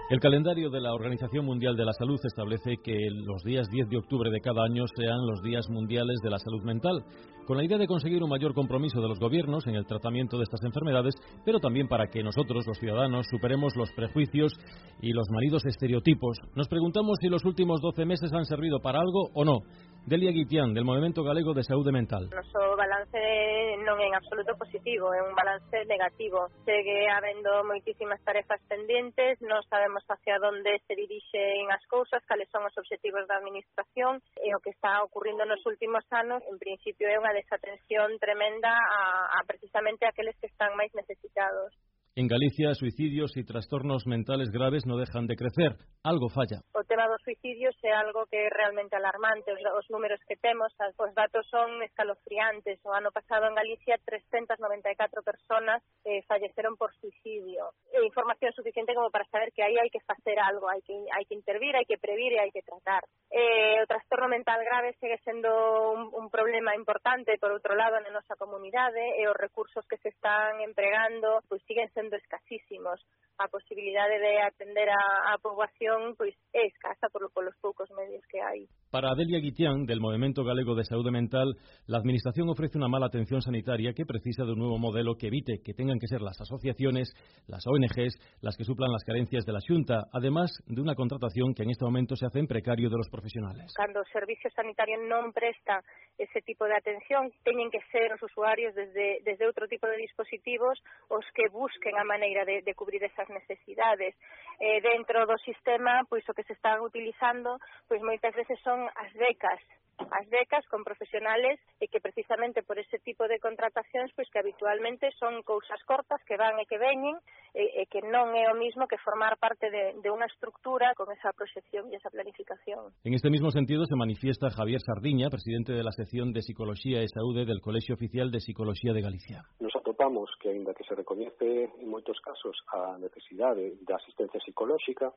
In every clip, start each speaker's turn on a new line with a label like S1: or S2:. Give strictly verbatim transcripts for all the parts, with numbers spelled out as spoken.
S1: El calendario de la Organización Mundial de la Salud establece que los días diez de octubre de cada año sean los días mundiales de la salud mental, con la idea de conseguir un mayor compromiso de los gobiernos en el tratamiento de estas enfermedades, pero también para que nosotros, los ciudadanos, superemos los prejuicios y los manidos estereotipos. Nos preguntamos si los últimos doce meses han servido para algo o no. Delia Guitián, del Movemento Galego de Saúde Mental.
S2: O noso balance non é en absoluto positivo, é un balance negativo. Segue habendo moitísimas tarefas pendentes, non sabemos hacia onde se dirixen as cousas, cales son os obxectivos da administración, e o que está ocurrindo nos últimos anos, en principio, é unha desatención tremenda a, a precisamente aqueles que están máis necesitados.
S1: En Galicia, suicidios y trastornos mentales graves no dejan de crecer. Algo falla.
S2: O tema dos suicidios é algo que é realmente alarmante. Os, os números que temos, os datos son escalofriantes. O ano pasado en Galicia trescentas noventa e catro personas eh, falleceron por suicidio. É información suficiente como para saber que aí hai que facer algo, hai que, hai que intervir, hai que previr e hai que tratar. Eh, o trastorno mental grave segue sendo un, un problema importante, por outro lado, na nosa comunidade, e os recursos que se están empregando pois siguen sendo escasísimos. A posibilidade de atender a, a poboación pois é escasa por polos poucos medios que hai.
S1: Para Delia Guitián, del Movemento Galego de Saúde Mental, la Administración ofrece una mala atención sanitaria que precisa de un nuevo modelo que evite que tengan que ser las asociaciones, las O N Ges, las que suplan las carencias de la Xunta, además de una contratación que en este momento se hace en precario de los profesionales.
S2: Cando o servicio sanitario non presta ese tipo de atención, teñen que ser os usuarios desde, desde outro tipo de dispositivos os que busquen a maneira de, de cubrir esas necesidades. Eh, dentro do sistema, pois o que se están utilizando, pois moitas veces son as becas, as becas con profesionales e que precisamente por ese tipo de contratacións, pois que habitualmente son cousas cortas que van e que veñen e, e que non é o mismo que formar parte de, de unha estructura con esa proxección e esa planificación.
S1: En este mismo sentido se manifiesta Javier Sardiña, presidente de la sección de Psicología e Saúde del Colexio Oficial de Psicología de Galicia.
S3: Nos atopamos que, aínda que se recoñece en moitos casos a necesidade de asistencia psicolóxica,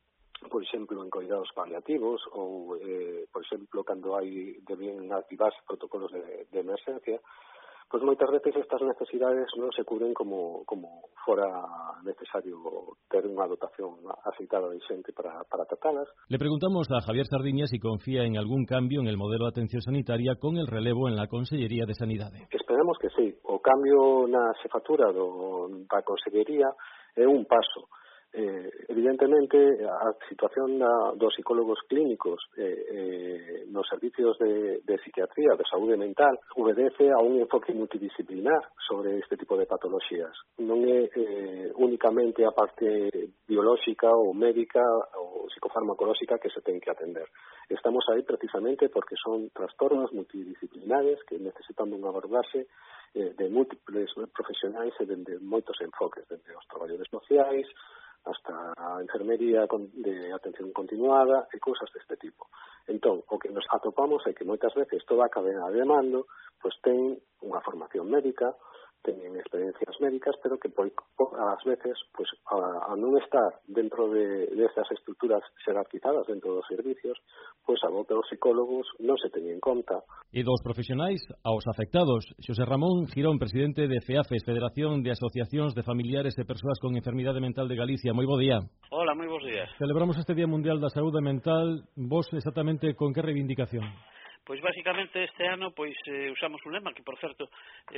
S3: por exemplo, en cuidados paliativos ou, eh, por exemplo, cando hai deben activarse protocolos de, de emergencia, pois moitas veces estas necesidades non se cubren como, como fora necesario ter unha dotación aceitada de xente para, para tratalas.
S1: Le preguntamos a Javier Sardiña si confía en algún cambio en el modelo de atención sanitaria con el relevo en la Consellería de Sanidade.
S3: Esperemos que sí. O cambio na xefatura do, da Consellería é un paso. Eh, evidentemente, a situación da, dos psicólogos clínicos eh, eh, nos servicios de, de psiquiatría, de saúde mental, obedece a un enfoque multidisciplinar sobre este tipo de patologías. Non é eh, únicamente a parte biolóxica ou médica ou psicofarmacolóxica que se ten que atender. Estamos aí precisamente porque son trastornos multidisciplinares que necesitan unha abordaxe eh, de múltiples profesionais e de, de moitos enfoques, desde os traballadores sociais hasta a enfermería de atención continuada e cousas deste tipo. Entón, o que nos atopamos é que moitas veces toda a cadena de mando pois ten unha formación médica, teñen experiencias médicas, pero que por, por, ás veces pois, a, a non estar dentro de, de estas estruturas xerarquizadas dentro dos servicios, pois a volta dos psicólogos non se teñen en conta.
S1: E dos profesionais aos afectados. Xosé Ramón Girón, presidente de FEAFES, Federación de Asociacións de Familiares e Persoas con Enfermidade Mental de Galicia. Moi bo día.
S4: Hola, moi bons días.
S1: Celebramos este Día Mundial da Saúde Mental. Vos exactamente con que reivindicación?
S4: Pois basicamente este ano pois eh, usamos un lema que, por certo,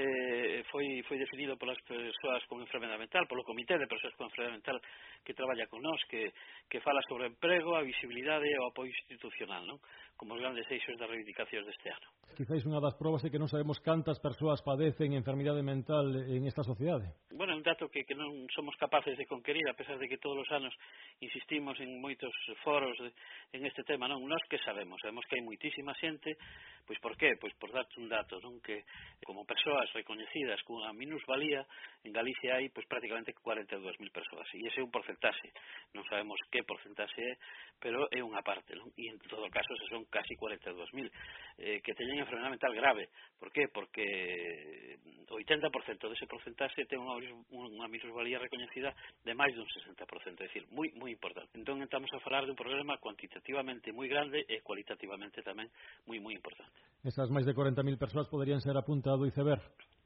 S4: eh, foi foi definido polas persoas con enfermedade mental, polo Comité de Persoas con Enfermedade Mental que traballa con nós, que, que fala sobre o emprego, a visibilidade e o apoio institucional, non? Como os grandes eixos das reivindicacións deste ano.
S1: Quizáis unha das probas é que non sabemos cantas persoas padecen enfermidade mental en esta sociedade.
S4: Bueno, é un dato que, que non somos capaces de conquerir, a pesar de que todos os anos insistimos en moitos foros de, en este tema, non? Nós que sabemos? Sabemos que hai moitísima xente. Pois por qué? Pois por darte un dato, non? Que como persoas recoñecidas cunha minusvalía, en Galicia hai pois prácticamente cuarenta e dúas mil persoas, e ese é un porcentaxe, non sabemos que porcentaxe é, pero é unha parte, non? E en todo caso se son casi cuarenta e dúas mil eh, que teñen enfermedade mental grave. Por qué? Porque o oitenta por cento dese porcentaxe ten unha, unha minusvalía recoñecida de máis dun sesenta por cento, é dicir, moi moi importante. Entón estamos a falar de un problema cuantitativamente moi grande e cualitativamente tamén moi moi importante.
S1: Esas máis de cuarenta mil persoas poderían ser a punta do iceberg?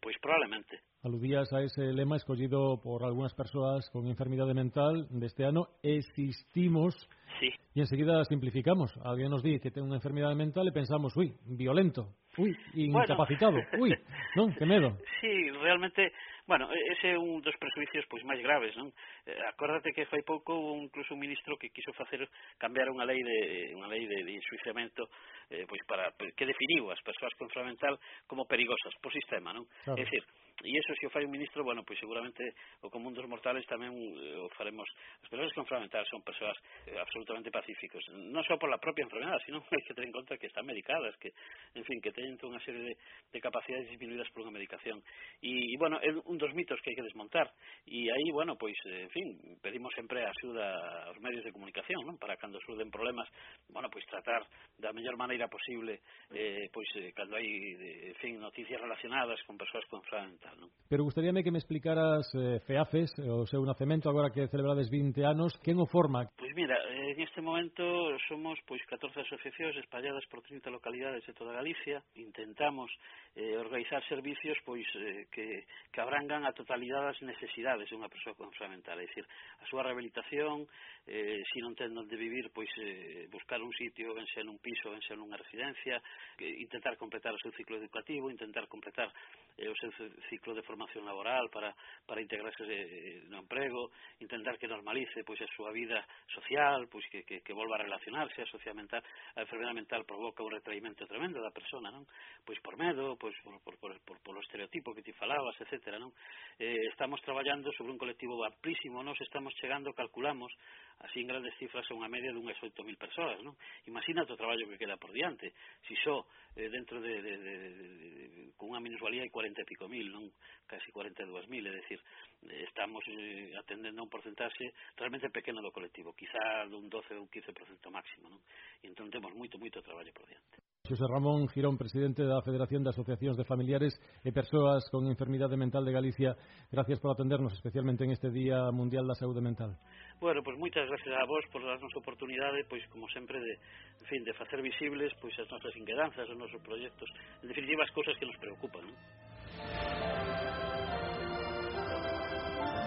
S4: Pois probablemente.
S1: Aludías a ese lema escollido por algunas persoas con enfermidade mental deste ano, existimos.
S4: Sí.
S1: E enseguida simplificamos. Alguén nos di que ten unha enfermidade mental e pensamos, ui, violento, ui, incapacitado, bueno. ui, non, que medo.
S4: Sí, realmente, bueno, ese é un dos prejuicios pois máis graves, non? Eh, acórdate que fai pouco hubo incluso un ministro que quiso facer cambiar unha lei de unha lei de, de ensuiciamento eh, pois para que definiu as persoas con enfermidade mental como perigosas por sistema, non?
S1: Claro.
S4: É dicir, e iso se o fai un ministro, bueno, pois seguramente o común dos mortales tamén eh, o faremos. As persoas con enfermidade mental son persoas eh, absolutamente pacíficos, non só por la propia enfermedade, sino hai que ter en conta que están medicadas, que, en fin, que teñen unha serie de, de capacidades disminuídas por unha medicación. E, e, bueno, é un dos mitos que hai que desmontar. E aí, bueno, pois, en fin, pedimos sempre a axuda aos medios de comunicación, non? Para cando surden problemas, bueno, pois tratar da mellor maneira posible, eh, pois, eh, cando hai, en fin, noticias relacionadas con persoas con enfermedade mental, non?
S1: Pero gustaríame que me explicaras eh, FEAFES, o seu nacemento, agora que celebrades vinte anos, quen o forma?
S4: Pois mira, en este momento somos pois catorce asociacións espalladas por trinta localidades de toda Galicia. Intentamos eh, organizar servicios pois eh, que, que abrangan a totalidade das necesidades de unha persoa con enfermidade mental, é dicir, a súa rehabilitación, eh, se non ten onde vivir, pois eh, buscar un sitio, ben sea nun piso, ben sea nunha residencia, eh, intentar completar o seu ciclo educativo, intentar completar eh, o seu ciclo de formación laboral para, para integrarse eh, no emprego, intentar que normalice pois a súa vida social, pois que, que, que volva a relacionarse. A sociedade mental, a enfermedade mental provoca un retraimento tremendo da persona, non? Pois por medo, pois por, por, por, por, por o estereotipo que ti falabas, etcétera, non? Eh, estamos traballando sobre un colectivo amplísimo, nos estamos chegando, calculamos, así en grandes cifras, a unha media dunhas oito mil persoas, non? Imagina o traballo que queda por diante, si só eh, dentro de, de, de, de, de, de con unha minusvalía hai cuarenta e pico mil, non? Casi cuarenta e dúas mil, é dicir, eh, estamos eh, atendendo a un porcentaxe realmente pequeno do colectivo, quizá dun doce ou quince por cento máximo, non? E entón temos moito, moito traballo por diante.
S1: Xosé Ramón Girón, presidente da Federación de Asociacións de Familiares e Persoas con Enfermidade Mental de Galicia, gracias por atendernos, especialmente en este Día Mundial da Saúde Mental.
S4: Bueno, pois moitas gracias a vos por darnos a oportunidade, pois como sempre, de, en fin, de facer visibles pois as nosas inquedanzas, os nosos proxectos, en definitiva as cousas que nos preocupan, non?